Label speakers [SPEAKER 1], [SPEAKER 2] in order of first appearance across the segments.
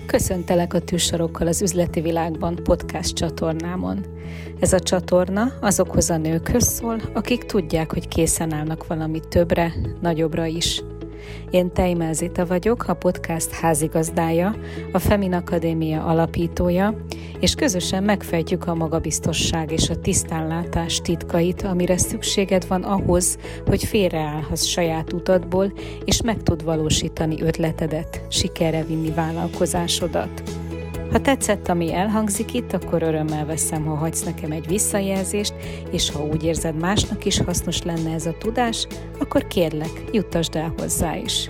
[SPEAKER 1] Köszöntelek a Tűzsarokkal az üzleti világban podcast csatornámon. Ez a csatorna azokhoz a nőkhöz szól, akik tudják, hogy készen állnak valami többre, nagyobbra is. Én Tejmel Zita vagyok, a podcast házigazdája, a Femin Akadémia alapítója, és közösen megfejtjük a magabiztosság és a tisztánlátás titkait, amire szükséged van ahhoz, hogy félreállhass saját utadból, és meg tud valósítani ötletedet, sikerre vinni vállalkozásodat. Ha tetszett, ami elhangzik itt, akkor örömmel veszem, ha hagysz nekem egy visszajelzést, és ha úgy érzed, másnak is hasznos lenne ez a tudás, akkor kérlek, juttasd el hozzá is.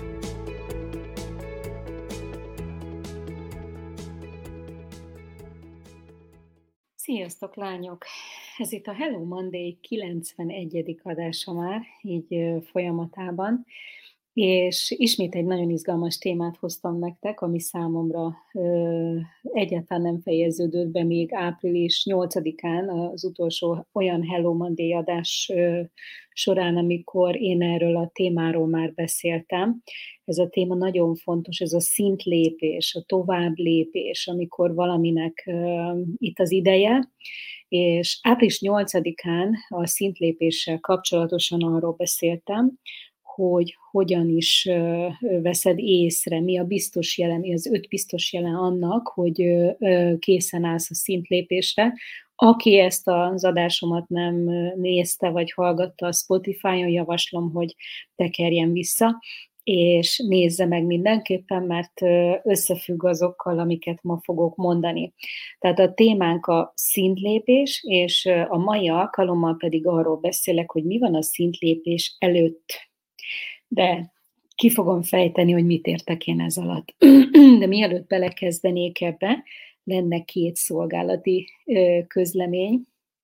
[SPEAKER 1] Sziasztok, lányok! Ez itt a Hello Monday 91. adása már, így folyamatában, és ismét egy nagyon izgalmas témát hoztam nektek, ami számomra egyáltalán nem fejeződött be még április 8-án, az utolsó olyan Hello Monday adás során, amikor én erről a témáról már beszéltem. Ez a téma nagyon fontos, ez a szintlépés, a továbblépés, amikor valaminek itt az ideje, és április 8-án a szintlépéssel kapcsolatosan arról beszéltem, hogy hogyan is veszed észre, mi a biztos jele, mi az 5 biztos jele annak, hogy készen állsz a szintlépésre. Aki ezt az adásomat nem nézte vagy hallgatta a Spotify-on, javaslom, hogy tekerjen vissza, és nézze meg mindenképpen, mert összefügg azokkal, amiket ma fogok mondani. Tehát a témánk a szintlépés, és a mai alkalommal pedig arról beszélek, hogy mi van a szintlépés előtt. De ki fogom fejteni, hogy mit értek én ez alatt. De mielőtt belekezdenék ebbe, lenne 2 szolgálati közlemény,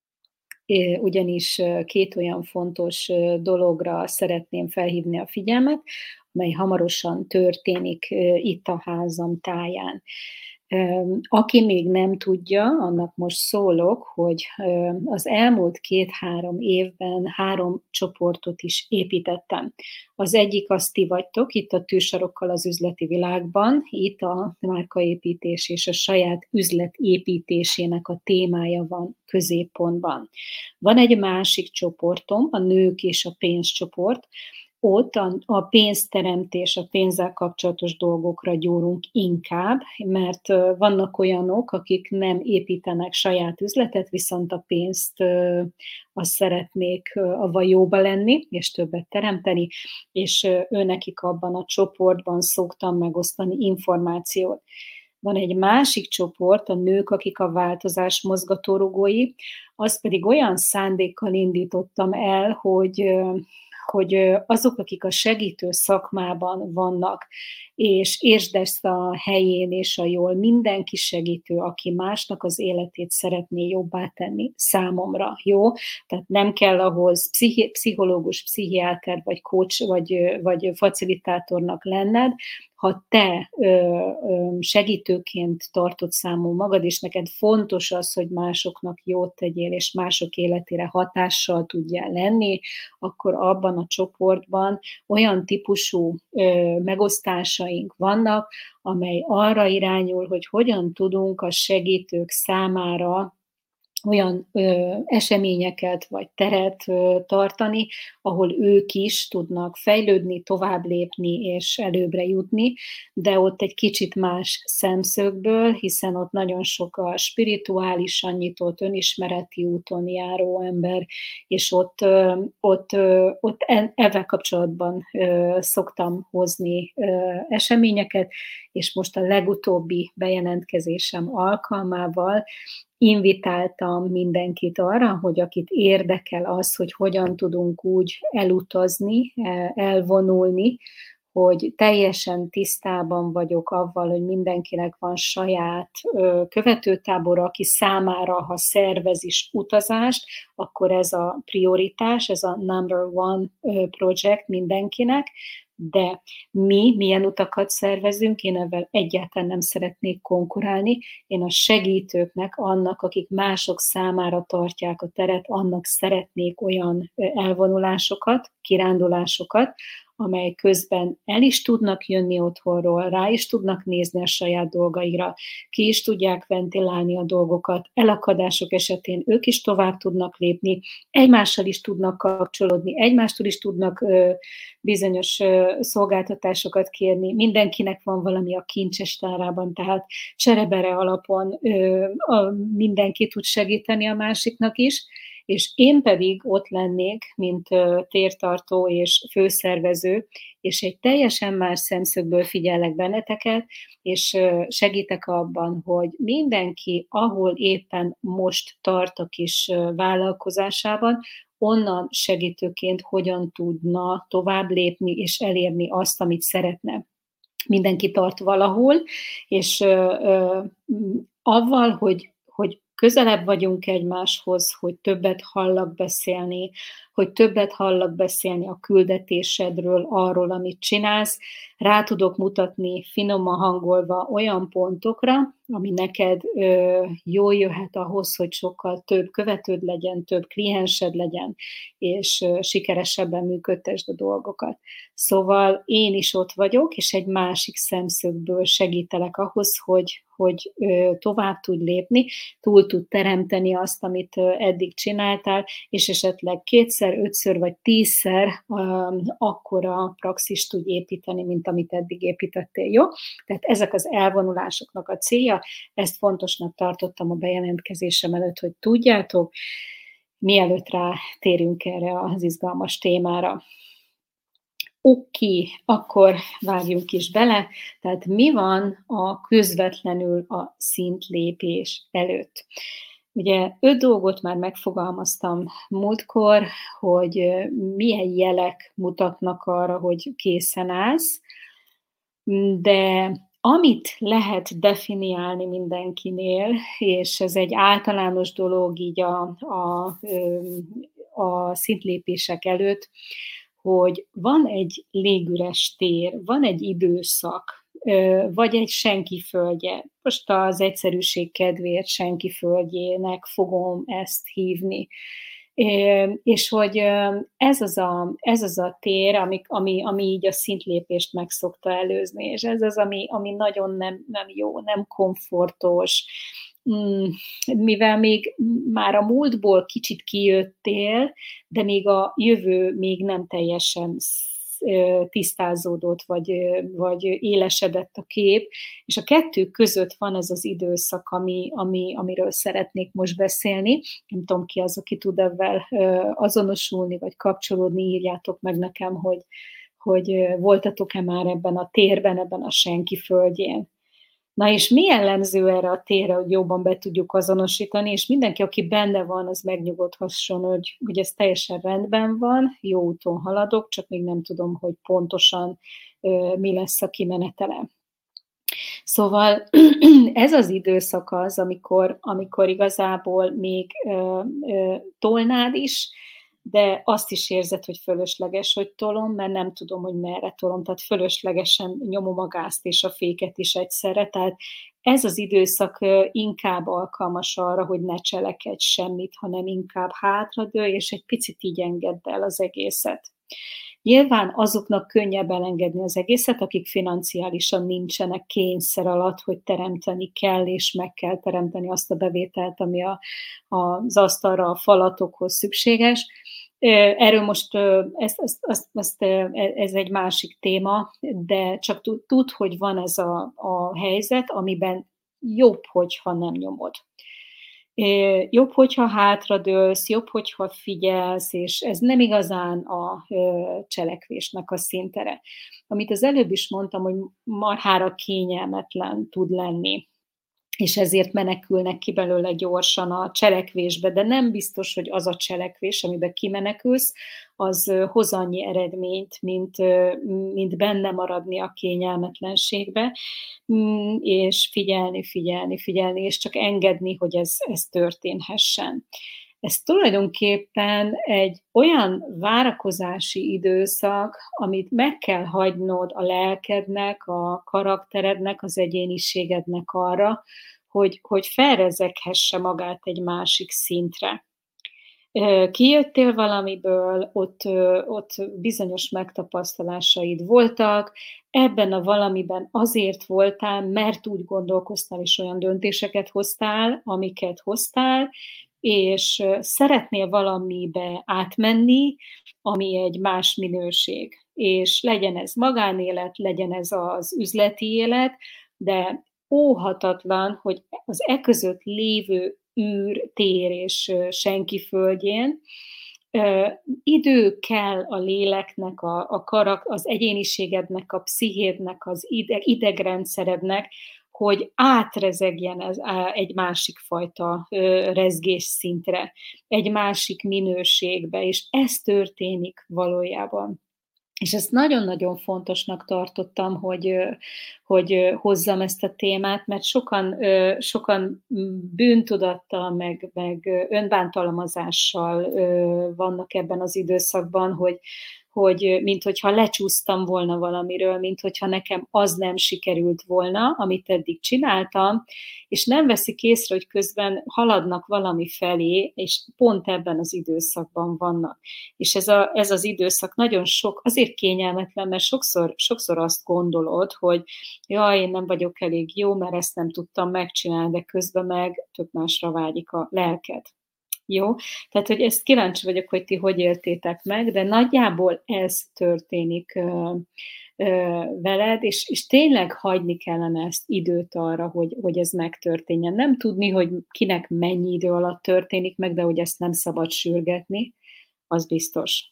[SPEAKER 1] ugyanis 2 olyan fontos dologra szeretném felhívni a figyelmet, amely hamarosan történik itt a házam táján. Aki még nem tudja, annak most szólok, hogy az elmúlt 2-3 évben 3 csoportot is építettem. Az egyik az ti vagytok, itt a Tűzsarokkal az üzleti világban, itt a márkaépítés és a saját üzlet építésének a témája van középpontban. Van egy másik csoportom, a nők és a pénzcsoport. Ott a pénzteremtés, a pénzzel kapcsolatos dolgokra gyúrunk inkább, mert vannak olyanok, akik nem építenek saját üzletet, viszont a pénzt azt szeretnék avval jóba lenni, és többet teremteni, és őnekik abban a csoportban szoktam megosztani információt. Van egy másik csoport, a nők, akik a változás mozgatórugói, azt pedig olyan szándékkal indítottam el, hogy azok, akik a segítő szakmában vannak, és értsd ezt a helyén és a jól, mindenki segítő, aki másnak az életét szeretné jobbá tenni számomra, jó? Tehát nem kell ahhoz pszichológus, pszichiáter, vagy coach, vagy facilitátornak lenned. Ha te segítőként tartod számon magad, és neked fontos az, hogy másoknak jót tegyél, és mások életére hatással tudjál lenni, akkor abban a csoportban olyan típusú megosztásaink vannak, amely arra irányul, hogy hogyan tudunk a segítők számára olyan eseményeket vagy teret tartani, ahol ők is tudnak fejlődni, tovább lépni és előbbre jutni, de ott egy kicsit más szemszögből, hiszen ott nagyon sok a spirituálisan nyitott, önismereti úton járó ember, és ott ezzel kapcsolatban szoktam hozni eseményeket, és most a legutóbbi bejelentkezésem alkalmával invitáltam mindenkit arra, hogy akit érdekel az, hogy hogyan tudunk úgy elutazni, elvonulni, hogy teljesen tisztában vagyok avval, hogy mindenkinek van saját követőtábora, aki számára, ha szervez is utazást, akkor ez a prioritás, ez a number one project mindenkinek, de mi milyen utakat szervezünk, én ebben egyáltalán nem szeretnék konkurálni, én a segítőknek, annak, akik mások számára tartják a teret, annak szeretnék olyan elvonulásokat, kirándulásokat, amely közben el is tudnak jönni otthonról, rá is tudnak nézni a saját dolgaira, ki is tudják ventilálni a dolgokat, elakadások esetén ők is tovább tudnak lépni, egymással is tudnak kapcsolódni, egymástól is tudnak bizonyos szolgáltatásokat kérni, mindenkinek van valami a kincses tárában, tehát cserebere alapon mindenki tud segíteni a másiknak is, és én pedig ott lennék, mint tértartó és főszervező, és egy teljesen más szemszögből figyellek benneteket, és segítek abban, hogy mindenki, ahol éppen most tart a kis vállalkozásában, onnan segítőként hogyan tudna tovább lépni és elérni azt, amit szeretne. Mindenki tart valahol, és avval, hogy közelebb vagyunk egymáshoz, hogy többet hallak beszélni, hogy többet hallak beszélni a küldetésedről, arról, amit csinálsz, rá tudok mutatni finoman hangolva olyan pontokra, ami neked jól jöhet ahhoz, hogy sokkal több követőd legyen, több kliensed legyen, és sikeresebben működtesd a dolgokat. Szóval én is ott vagyok, és egy másik szemszögből segítelek ahhoz, hogy tovább tudj lépni, túl tud teremteni azt, amit eddig csináltál, és esetleg 2-szer, 5-ször vagy 10-szer akkora praxist tudj építeni, mint amit eddig építettél, jó? Tehát ezek az elvonulásoknak a célja, ezt fontosnak tartottam a bejelentkezésem előtt, hogy tudjátok, mielőtt rátérünk erre az izgalmas témára. Oké, akkor vágjunk is bele. Tehát mi van a közvetlenül a szintlépés előtt? Ugye 5 dolgot már megfogalmaztam múltkor, hogy milyen jelek mutatnak arra, hogy készen állsz, de amit lehet definiálni mindenkinél, és ez egy általános dolog így a szintlépések előtt, hogy van egy légüres tér, van egy időszak, vagy egy senki földje. Most az egyszerűség kedvéért senki földjének fogom ezt hívni. És hogy ez az a tér, ami így a szintlépést meg szokta előzni, és ez az, ami nagyon nem jó, nem komfortos, mivel még már a múltból kicsit kijöttél, de még a jövő még nem teljesen tisztázódott, vagy élesedett a kép, és a kettő között van ez az időszak, amiről szeretnék most beszélni. Nem tudom, ki az, aki tud ebben azonosulni, vagy kapcsolódni, írjátok meg nekem, hogy voltatok-e már ebben a térben, ebben a senki földjén. Na és mi jellemző erre a térre, hogy jobban be tudjuk azonosítani, és mindenki, aki benne van, az megnyugodhasson, hogy ez teljesen rendben van, jó úton haladok, csak még nem tudom, hogy pontosan mi lesz a kimenetele. Szóval ez az időszak az, amikor igazából még tolnád is, de azt is érzed, hogy fölösleges, hogy tolom, mert nem tudom, hogy merre tolom, tehát fölöslegesen nyomom a gázt és a féket is egyszerre, tehát ez az időszak inkább alkalmas arra, hogy ne cselekedj semmit, hanem inkább hátradőlj, és egy picit így engedd el az egészet. Nyilván azoknak könnyebb elengedni az egészet, akik financiálisan nincsenek kényszer alatt, hogy teremteni kell, és meg kell teremteni azt a bevételt, ami az asztalra, a falatokhoz szükséges. Erről most ez egy másik téma, de csak tud, hogy van ez a helyzet, amiben jobb, hogyha nem nyomod. Jobb, hogyha hátradőlsz, jobb, hogyha figyelsz, és ez nem igazán a cselekvésnek a szintere. Amit az előbb is mondtam, hogy marhára kényelmetlen tud lenni, és ezért menekülnek ki belőle gyorsan a cselekvésbe, de nem biztos, hogy az a cselekvés, amiben kimenekülsz, az hoz annyi eredményt, mint benne maradni a kényelmetlenségbe, és figyelni, és csak engedni, hogy ez történhessen. Ez tulajdonképpen egy olyan várakozási időszak, amit meg kell hagynod a lelkednek, a karakterednek, az egyéniségednek arra, hogy felrezeghesse magát egy másik szintre. Kijöttél valamiből, ott bizonyos megtapasztalásaid voltak, ebben a valamiben azért voltál, mert úgy gondolkoztál és olyan döntéseket hoztál, amiket hoztál, és szeretnél valamibe átmenni, ami egy más minőség. És legyen ez magánélet, legyen ez az üzleti élet, de óhatatlan, hogy az között lévő űr, tér és senki földjén idő kell a léleknek, az egyéniségednek, a pszichédnek, az idegrendszerednek, hogy átrezegjen ez egy másik fajta rezgés szintre, egy másik minőségbe, és ez történik valójában. És ezt nagyon-nagyon fontosnak tartottam, hogy hozzam ezt a témát, mert sokan bűntudattal, meg önbántalmazással vannak ebben az időszakban, hogy minthogyha lecsúsztam volna valamiről, minthogyha nekem az nem sikerült volna, amit eddig csináltam, és nem veszik észre, hogy közben haladnak valami felé, és pont ebben az időszakban vannak. És ez az időszak nagyon sok, azért kényelmetlen, mert sokszor azt gondolod, hogy jaj, én nem vagyok elég jó, mert ezt nem tudtam megcsinálni, de közben meg tök másra vágyik a lelked. Jó? Tehát, hogy ezt kíváncsi vagyok, hogy ti hogy éltétek meg, de nagyjából ez történik veled, és tényleg hagyni kellene ezt időt arra, hogy ez megtörténjen. Nem tudni, hogy kinek mennyi idő alatt történik meg, de hogy ezt nem szabad sürgetni, az biztos.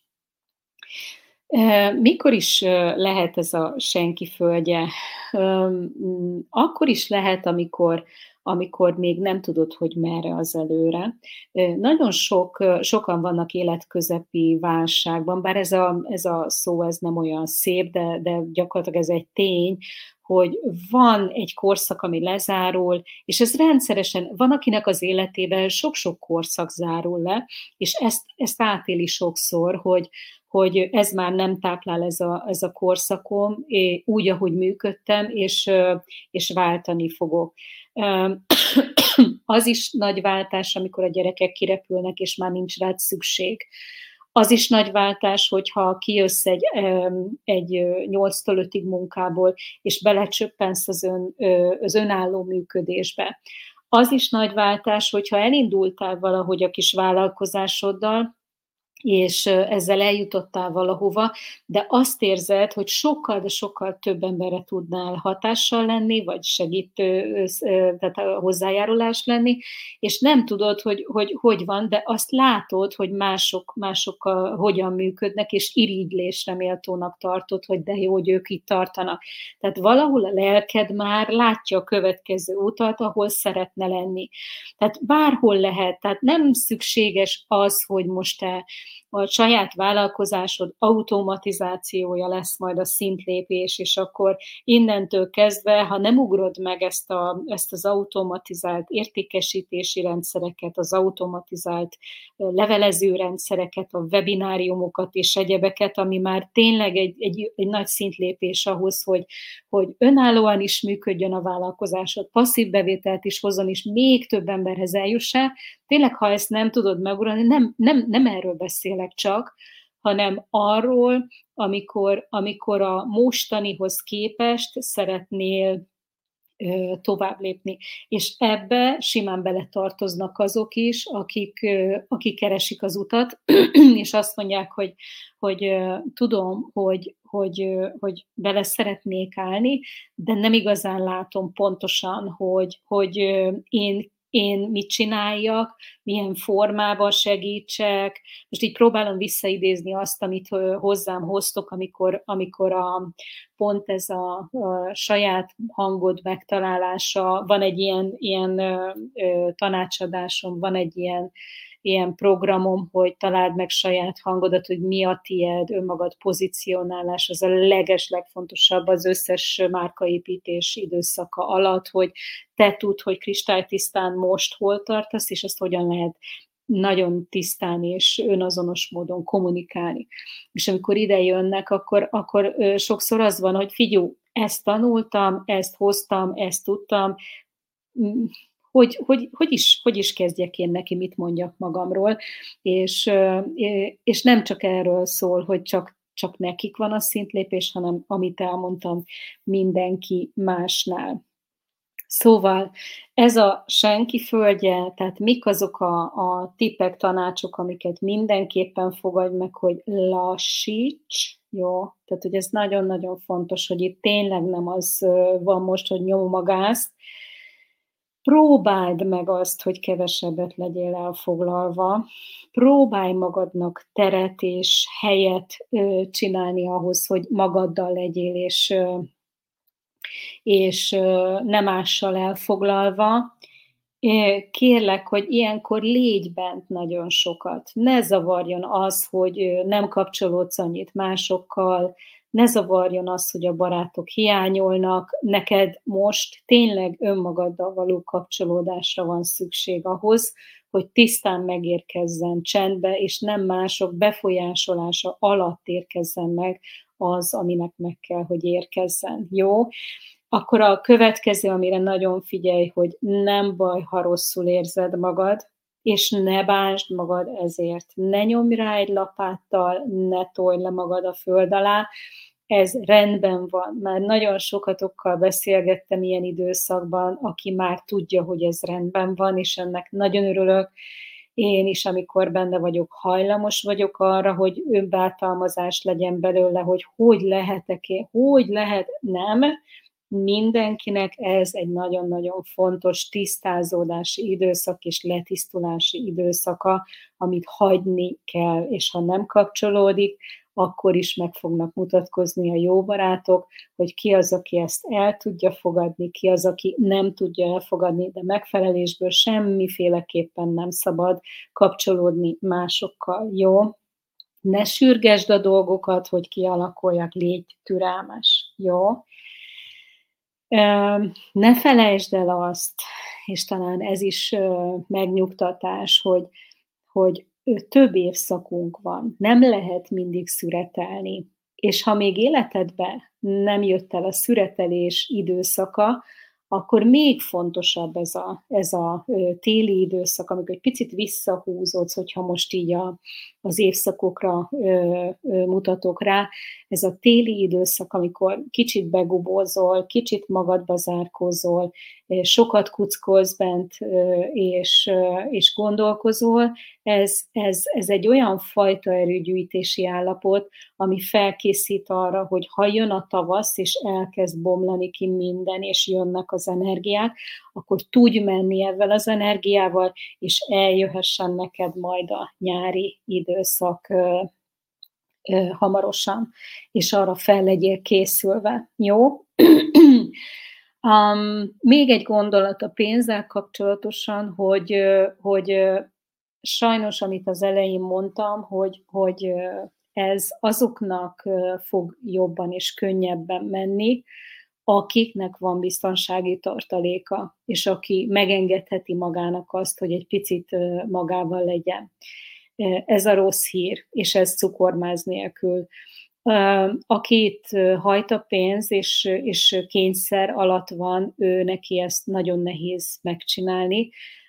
[SPEAKER 1] Mikor is lehet ez a senki földje? Akkor is lehet, amikor még nem tudod, hogy merre az előre. Nagyon sokan vannak életközepi válságban, bár ez a szó ez nem olyan szép, de gyakorlatilag ez egy tény, hogy van egy korszak, ami lezárul, és ez rendszeresen, van akinek az életében sok-sok korszak zárul le, és ezt átéli sokszor, hogy ez már nem táplál ez a korszakom, úgy, ahogy működtem, és váltani fogok. Az is nagy váltás, amikor a gyerekek kirepülnek, és már nincs rád szükség. Az is nagy váltás, hogyha kijössz egy 8-tól 5-ig munkából, és belecsöppensz az önálló működésbe. Az is nagy váltás, hogyha elindultál valahogy a kis vállalkozásoddal, és ezzel eljutottál valahova, de azt érzed, hogy sokkal, de sokkal több emberre tudnál hatással lenni, vagy segítő, tehát hozzájárulás lenni, és nem tudod, hogy van, de azt látod, hogy mások hogyan működnek, és irigylésre méltónak tartod, hogy de jó, hogy ők itt tartanak. Tehát valahol a lelked már látja a következő utat, ahol szeretne lenni. Tehát bárhol lehet, tehát nem szükséges az, hogy most te a saját vállalkozásod automatizációja lesz majd a szintlépés, és akkor innentől kezdve, ha nem ugrod meg ezt az automatizált értékesítési rendszereket, az automatizált levelező rendszereket, a webináriumokat és egyebeket, ami már tényleg egy nagy szintlépés ahhoz, hogy önállóan is működjön a vállalkozásod, passzív bevételt is hozzon, és még több emberhez eljussál. Tényleg, ha ezt nem tudod megugrani, nem erről beszélek csak, hanem arról, amikor a mostanihoz képest szeretnél tovább lépni. És ebbe simán beletartoznak azok is, akik keresik az utat, és azt mondják, hogy tudom, hogy bele szeretnék állni, de nem igazán látom pontosan, hogy én mit csináljak, milyen formában segítsek. Most így próbálom visszaidézni azt, amit hozzám hoztok, amikor pont ez a saját hangod megtalálása, van egy ilyen tanácsadásom, van egy ilyen programom, hogy találd meg saját hangodat, hogy mi a tied, önmagad pozícionálás, az a legfontosabb az összes márkaépítés időszaka alatt, hogy te tudd, hogy kristálytisztán most hol tartasz, és ezt hogyan lehet nagyon tisztán és önazonos módon kommunikálni. És amikor ide jönnek, akkor sokszor az van, hogy figyelj, ezt tanultam, ezt hoztam, ezt tudtam, hogy is kezdjek én neki, mit mondjak magamról, és nem csak erről szól, hogy csak nekik van a szintlépés, hanem amit elmondtam, mindenki másnál. Szóval ez a senki földje, tehát mik azok a tippek, tanácsok, amiket mindenképpen fogadj meg, hogy lassíts, jó? Tehát, hogy ez nagyon-nagyon fontos, hogy itt tényleg nem az van most, hogy nyomom a gázt. Próbáld meg azt, hogy kevesebbet legyél elfoglalva. Próbálj magadnak teret és helyet csinálni ahhoz, hogy magaddal legyél, és nem mással elfoglalva. Kérlek, hogy ilyenkor légy bent nagyon sokat. Ne zavarjon az, hogy nem kapcsolódsz annyit másokkal, ne zavarjon az, hogy a barátok hiányolnak. Neked most tényleg önmagaddal való kapcsolódásra van szükség ahhoz, hogy tisztán megérkezzen csendbe, és nem mások befolyásolása alatt érkezzen meg az, aminek meg kell, hogy érkezzen. Jó? Akkor a következő, amire nagyon figyelj, hogy nem baj, ha rosszul érzed magad, és ne bánsd magad ezért. Ne nyomj rá egy lapáttal, ne tolj le magad a föld alá, ez rendben van. Már nagyon sokatokkal beszélgettem ilyen időszakban, aki már tudja, hogy ez rendben van, és ennek nagyon örülök. Én is, amikor benne vagyok, hajlamos vagyok arra, hogy önbántalmazás legyen belőle, hogy lehetek én, hogy lehet, nem. Mindenkinek ez egy nagyon-nagyon fontos tisztázódási időszak és letisztulási időszaka, amit hagyni kell, és ha nem kapcsolódik, akkor is meg fognak mutatkozni a jó barátok, hogy ki az, aki ezt el tudja fogadni, ki az, aki nem tudja elfogadni, de megfelelésből semmiféleképpen nem szabad kapcsolódni másokkal, jó? Ne sürgesd a dolgokat, hogy kialakuljak, légy türelmes, jó? Ne felejtsd el azt, és talán ez is megnyugtatás, hogy több évszakunk van, nem lehet mindig szüretelni. És ha még életedbe nem jött el a szüretelés időszaka, akkor még fontosabb ez a téli időszak, amikor egy picit visszahúzódsz, hogyha most így az évszakokra mutatok rá, ez a téli időszak, amikor kicsit begubózol, kicsit magadba zárkózol, sokat kuckolsz bent, és gondolkozol, ez egy olyan fajta erőgyűjtési állapot, ami felkészít arra, hogy ha jön a tavasz, és elkezd bomlani ki minden, és jönnek az energiák, akkor tudj menni ezzel az energiával, és eljöhessen neked majd a nyári időszak hamarosan, és arra fel legyél készülve. Jó? Még egy gondolat a pénzzel kapcsolatosan, hogy sajnos, amit az elején mondtam, hogy ez azoknak fog jobban és könnyebben menni, akiknek van biztonsági tartaléka, és aki megengedheti magának azt, hogy egy picit magával legyen. Ez a rossz hír, és ez cukormáz nélkül. Akit hajt a pénz, és kényszer alatt van, ő neki ezt nagyon nehéz megcsinálni.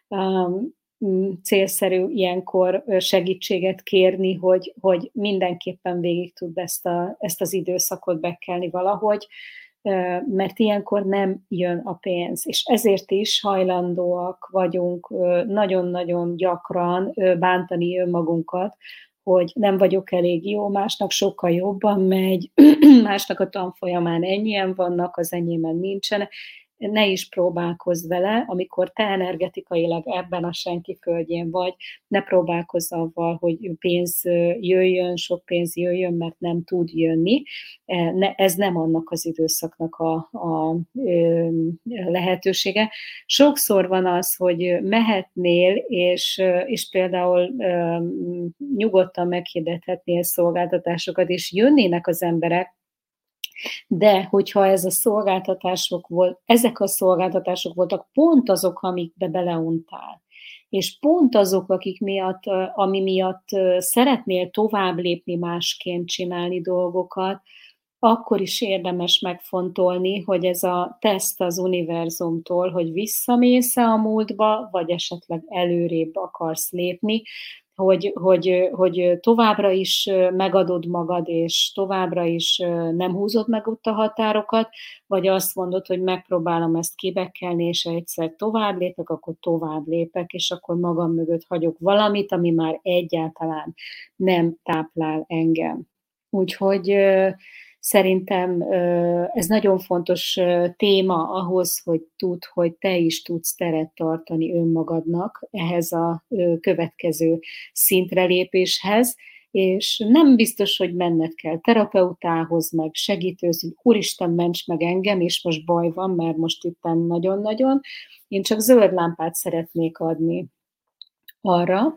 [SPEAKER 1] Célszerű ilyenkor segítséget kérni, hogy mindenképpen végig tud ezt az időszakot bekelni valahogy, mert ilyenkor nem jön a pénz. És ezért is hajlandóak vagyunk nagyon-nagyon gyakran bántani önmagunkat, hogy nem vagyok elég jó, másnak sokkal jobban megy, másnak a tanfolyamán ennyien vannak, az enyémen nincsen. Ne is próbálkozz vele, amikor te energetikailag ebben a senki földjén vagy, ne próbálkozz avval, hogy pénz jöjjön, sok pénz jöjjön, mert nem tud jönni. Ez nem annak az időszaknak a lehetősége. Sokszor van az, hogy mehetnél, és például nyugodtan meghirdethetnél szolgáltatásokat, és jönnének az emberek, de hogyha ezek a szolgáltatások voltak pont azok, amikbe beleuntál, és pont azok, ami miatt szeretnél tovább lépni, másként csinálni dolgokat, akkor is érdemes megfontolni, hogy ez a teszt az univerzumtól, hogy visszamész-e a múltba, vagy esetleg előrébb akarsz lépni, hogy továbbra is megadod magad, és továbbra is nem húzod meg ott a határokat, vagy azt mondod, hogy megpróbálom ezt kibekkelni, és ha egyszer tovább lépek, akkor tovább lépek, és akkor magam mögött hagyok valamit, ami már egyáltalán nem táplál engem. Úgyhogy szerintem ez nagyon fontos téma ahhoz, hogy tudd, hogy te is tudsz teret tartani önmagadnak ehhez a következő szintre lépéshez, és nem biztos, hogy menned kell terapeutához, meg segítőhöz, hogy úristen, ments meg engem, és most baj van, mert most itt nagyon-nagyon. Én csak zöld lámpát szeretnék adni arra,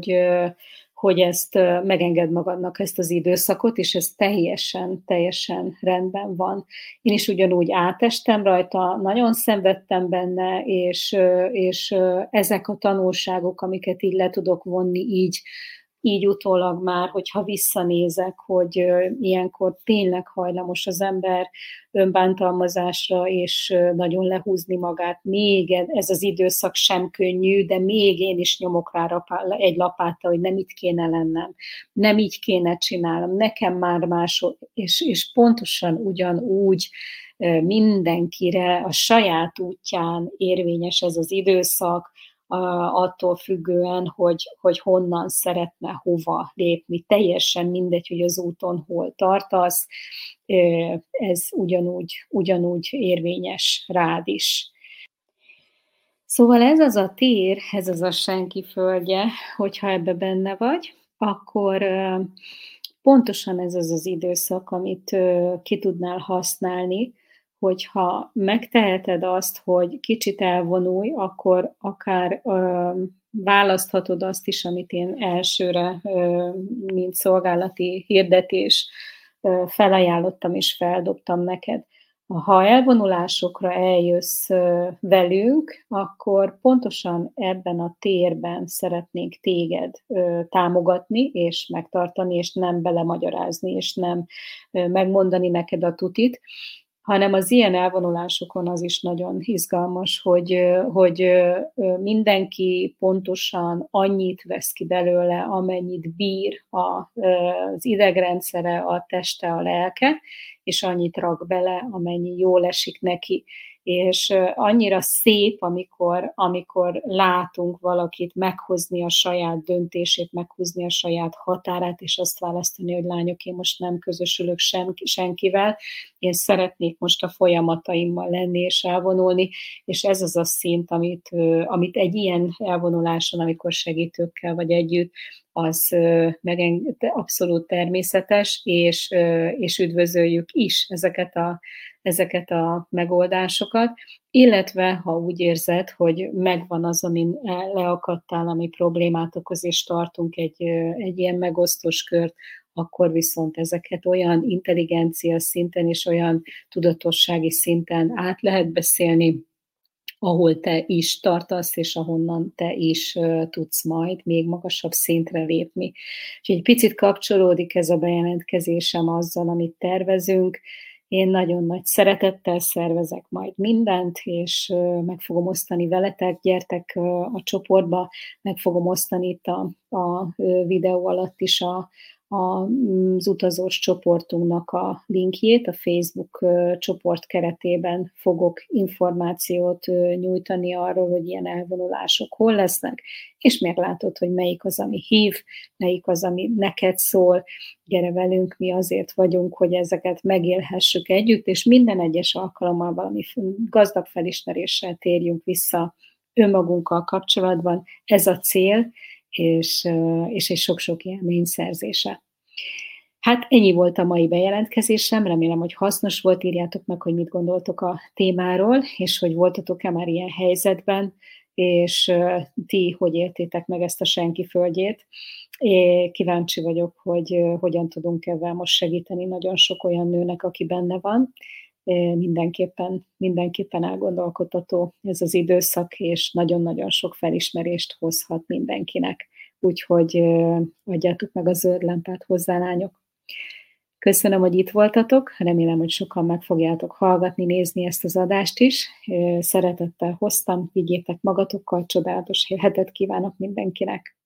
[SPEAKER 1] hogy ezt megengedd magadnak ezt az időszakot, és ez teljesen rendben van. Én is ugyanúgy átestem rajta, nagyon szenvedtem benne, és ezek a tanulságok, amiket így le tudok vonni így utólag már, hogyha visszanézek, hogy ilyenkor tényleg hajlamos az ember önbántalmazásra, és nagyon lehúzni magát. Még ez az időszak sem könnyű, de még én is nyomok rá egy lapáttal, hogy nem itt kéne lennem, nem így kéne csinálnom, nekem már mások, és pontosan ugyanúgy mindenkire a saját útján érvényes ez az időszak, attól függően, hogy honnan szeretne hova lépni. Teljesen mindegy, hogy az úton hol tartasz, ez ugyanúgy érvényes rád is. Szóval ez az a tér, ez az a senki földje, hogyha ebbe benne vagy, akkor pontosan ez az az időszak, amit ki tudnál használni, hogyha megteheted azt, hogy kicsit elvonulj, akkor akár választhatod azt is, amit én elsőre, mint szolgálati hirdetés felajánlottam és feldobtam neked. Ha elvonulásokra eljössz velünk, akkor pontosan ebben a térben szeretnénk téged támogatni és megtartani, és nem belemagyarázni, és nem megmondani neked a tutit, hanem az ilyen elvonulásokon az is nagyon izgalmas, hogy mindenki pontosan annyit vesz ki belőle, amennyit bír az idegrendszere, a teste, a lelke, és annyit rak bele, amennyi jól esik neki. És annyira szép, amikor látunk valakit meghozni a saját döntését, meghúzni a saját határát, és azt választani, hogy lányok, én most nem közösülök senkivel, én szeretnék most a folyamataimmal lenni és elvonulni, és ez az a szint, amit egy ilyen elvonuláson, amikor segítőkkel vagy együtt, az abszolút természetes, és üdvözöljük is ezeket a megoldásokat, illetve ha úgy érzed, hogy megvan az, amin leakadtál, ami problémát okoz, és tartunk egy ilyen megosztós kört, akkor viszont ezeket olyan intelligencia szinten és olyan tudatossági szinten át lehet beszélni, ahol te is tartasz, és ahonnan te is tudsz majd még magasabb szintre lépni. Úgyhogy egy picit kapcsolódik ez a bejelentkezésem azzal, amit tervezünk. Én nagyon nagy szeretettel szervezek majd mindent, és meg fogom osztani veletek, gyertek a csoportba, meg fogom osztani itt a videó alatt is az utazós csoportunknak a linkjét, a Facebook csoport keretében fogok információt nyújtani arról, hogy ilyen elvonulások hol lesznek, és meglátod, hogy melyik az, ami hív, melyik az, ami neked szól. Gyere velünk, mi azért vagyunk, hogy ezeket megélhessük együtt, és minden egyes alkalommal valami gazdag felismeréssel térjünk vissza önmagunkkal kapcsolatban. Ez a cél, és egy sok-sok élmény szerzése. Hát ennyi volt a mai bejelentkezésem, remélem, hogy hasznos volt, írjátok meg, hogy mit gondoltok a témáról, és hogy voltatok-e már ilyen helyzetben, és ti hogy éltétek meg ezt a senki földjét. Én kíváncsi vagyok, hogy hogyan tudunk ebben most segíteni nagyon sok olyan nőnek, aki benne van. Mindenképpen elgondolkodtató ez az időszak, és nagyon-nagyon sok felismerést hozhat mindenkinek. Úgyhogy adjátok meg a zöld lámpát hozzá, lányok. Köszönöm, hogy itt voltatok, remélem, hogy sokan meg fogjátok hallgatni, nézni ezt az adást is. Szeretettel hoztam, vigyétek magatokkal, csodálatos hetet kívánok mindenkinek!